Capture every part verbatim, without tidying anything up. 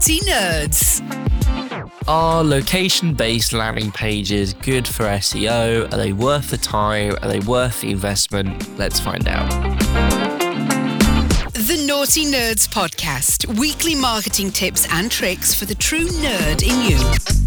Naughty Nerds. Are location-based landing pages good for S E O? Are they worth the time? Are they worth the investment? Let's find out. The Naughty Nerds Podcast. Weekly marketing tips and tricks for the true nerd in you.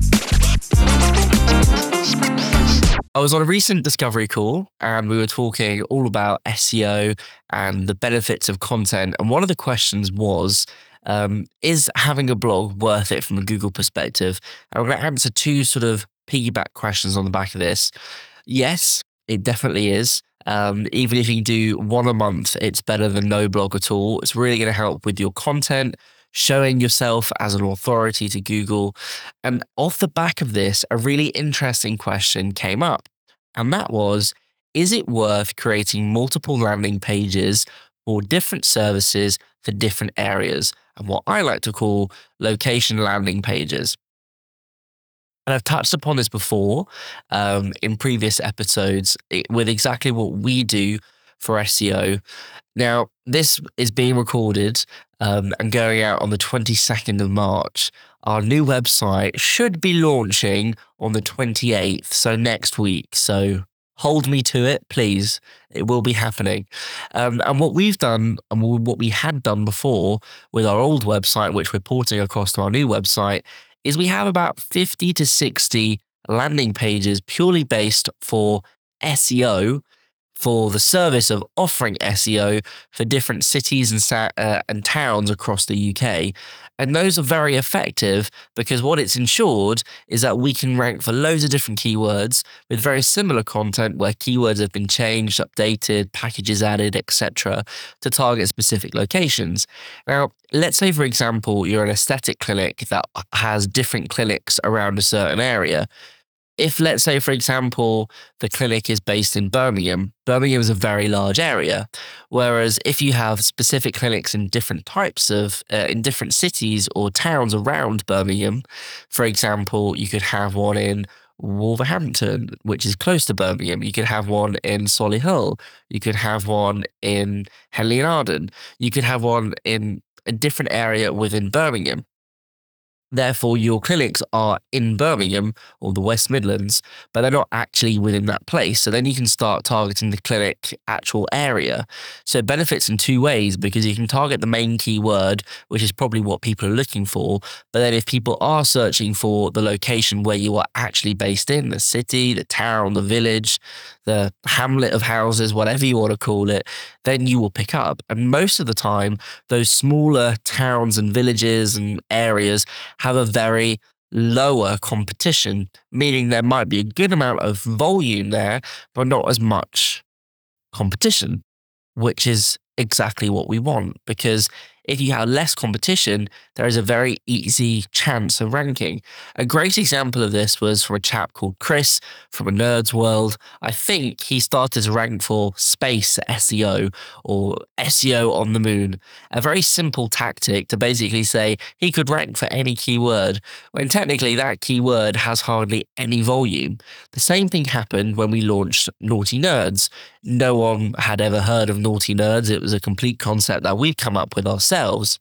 I was on a recent Discovery call and we were talking all about S E O and the benefits of content. And one of the questions was, um, is having a blog worth it from a Google perspective? And I'm going to answer two sort of piggyback questions on the back of this. Yes, it definitely is. Um, even if you do one a month, it's better than no blog at all. It's really going to help with your content, showing yourself as an authority to Google. And off the back of this, a really interesting question came up. And that was, is it worth creating multiple landing pages for different services for different areas? And what I like to call location landing pages. And I've touched upon this before um, in previous episodes it, with exactly what we do for S E O. Now, this is being recorded um, and going out on the twenty-second of March. Our new website should be launching on the twenty-eighth, so next week. So hold me to it, please. It will be happening. Um, and what we've done and what we had done before with our old website, which we're porting across to our new website, is we have about fifty to sixty landing pages purely based for S E O, for the service of offering S E O for different cities and sa- uh, and towns across the U K. And those are very effective because what it's ensured is that we can rank for loads of different keywords with very similar content where keywords have been changed, updated, packages added, et cetera to target specific locations. Now, let's say, for example, you're an aesthetic clinic that has different clinics around a certain area. If, let's say, for example, the clinic is based in Birmingham, Birmingham is a very large area. Whereas if you have specific clinics in different types of, uh, in different cities or towns around Birmingham, for example, you could have one in Wolverhampton, which is close to Birmingham. You could have one in Solihull. You could have one in Henley and Arden. You could have one in a different area within Birmingham. Therefore, your clinics are in Birmingham or the West Midlands, but they're not actually within that place. So then you can start targeting the clinic actual area. So it benefits in two ways because you can target the main keyword, which is probably what people are looking for. But then if people are searching for the location where you are actually based in, the city, the town, the village, the hamlet of houses, whatever you want to call it, then you will pick up. And most of the time, those smaller towns and villages and areas have a very lower competition, meaning there might be a good amount of volume there, but not as much competition, which is exactly what we want. Because if you have less competition, there is a very easy chance of ranking. A great example of this was from a chap called Chris from A Nerd's World. I think he started to rank for space S E O or S E O on the moon. A very simple tactic to basically say he could rank for any keyword, when technically that keyword has hardly any volume. The same thing happened when we launched Naughty Nerds. No one had ever heard of Naughty Nerds. It was a complete concept that we've come up with ourselves.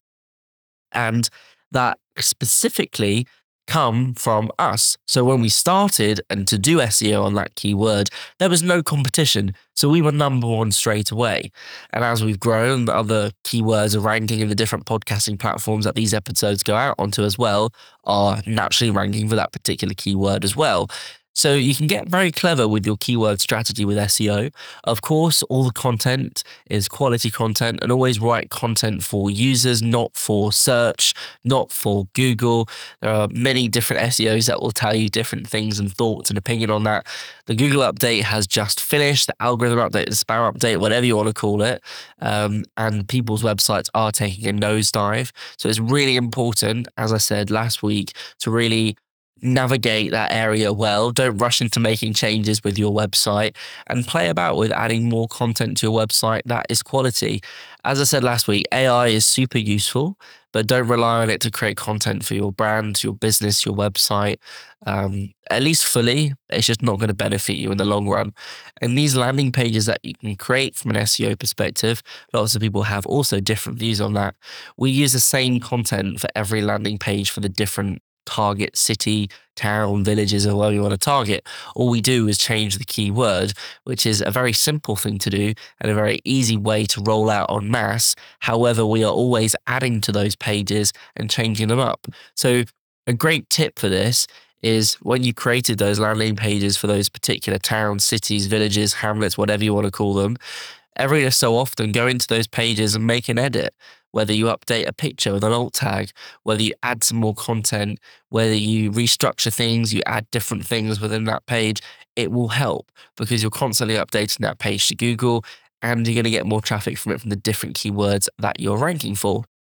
And that specifically come from us. So when we started and to do S E O on that keyword, there was no competition. So we were number one straight away. And as we've grown, the other keywords are ranking in the different podcasting platforms that these episodes go out onto as well are naturally ranking for that particular keyword as well. So you can get very clever with your keyword strategy with S E O. Of course, all the content is quality content and always write content for users, not for search, not for Google. There are many different S E Os that will tell you different things and thoughts and opinion on that. The Google update has just finished, the algorithm update, the spam update, whatever you want to call it. Um, and people's websites are taking a nosedive. So it's really important, as I said last week, to really navigate that area well. Don't rush into making changes with your website and play about with adding more content to your website that is quality. As I said last week, A I is super useful, but don't rely on it to create content for your brand, your business, your website, um, at least fully. It's just not going to benefit you in the long run. And these landing pages that you can create from an S E O perspective, lots of people have also different views on that. We use the same content for every landing page for the different target city, town, villages, or whatever you want to target. All we do is change the keyword, which is a very simple thing to do and a very easy way to roll out en masse. However, we are always adding to those pages and changing them up. So a great tip for this is when you created those landing pages for those particular towns, cities, villages, hamlets, whatever you want to call them, every so often go into those pages and make an edit. Whether you update a picture with an alt tag, whether you add some more content, whether you restructure things, you add different things within that page, it will help because you're constantly updating that page to Google and you're going to get more traffic from it from the different keywords that you're ranking for.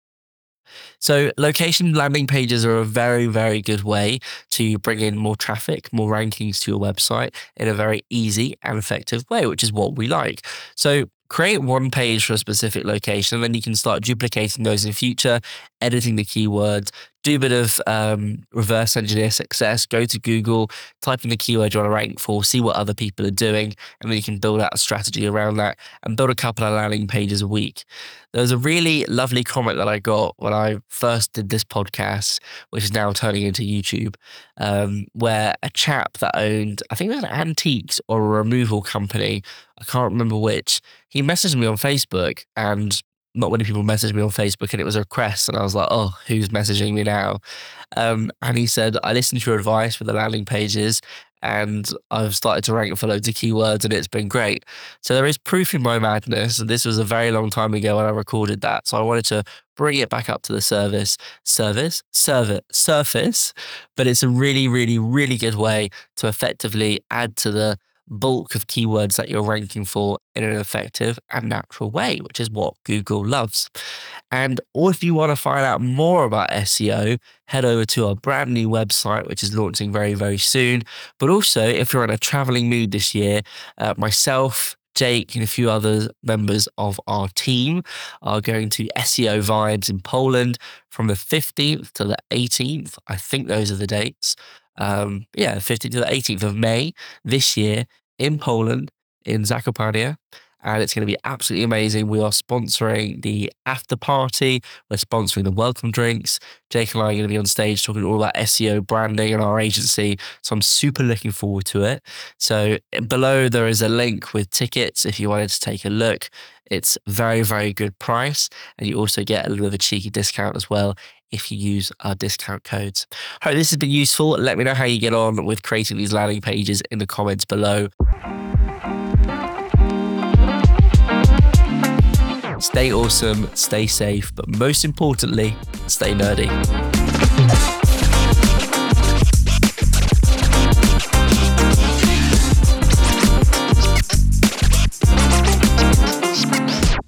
So location landing pages are a very, very good way to bring in more traffic, more rankings to your website in a very easy and effective way, which is what we like. So create one page for a specific location, and then you can start duplicating those in future, editing the keywords, do a bit of um, reverse engineer success, go to Google, type in the keyword you want to rank for, see what other people are doing, and then you can build out a strategy around that and build a couple of landing pages a week. There was a really lovely comment that I got when I first did this podcast, which is now turning into YouTube, um, where a chap that owned, I think it was an antiques or a removal company, I can't remember which, he messaged me on Facebook, and not many people messaged me on Facebook, and it was a request, and I was like, oh, who's messaging me now? Um, and he said, I listened to your advice for the landing pages, and I've started to rank for loads of keywords, and it's been great. So there is proof in my madness, and this was a very long time ago when I recorded that. So I wanted to bring it back up to the service, service, service, surface, but it's a really, really, really good way to effectively add to the bulk of keywords that you're ranking for in an effective and natural way, which is what Google loves. And or if you want to find out more about S E O, head over to our brand new website, which is launching very, very soon. But also, if you're in a traveling mood this year, uh, myself, Jake, and a few other members of our team are going to S E O Vibes in Poland from the fifteenth to the eighteenth. I think those are the dates. Um, yeah, fifteenth to the eighteenth of May this year in Poland, in Zakopane. And it's going to be absolutely amazing. We are sponsoring the after party. We're sponsoring the welcome drinks. Jake and I are going to be on stage talking all about S E O branding and our agency. So I'm super looking forward to it. So below there is a link with tickets if you wanted to take a look. It's very, very good price. And you also get a little bit of a cheeky discount as well if you use our discount codes. Hope this has been useful. Let me know how you get on with creating these landing pages in the comments below. Stay awesome, stay safe, but most importantly, stay nerdy.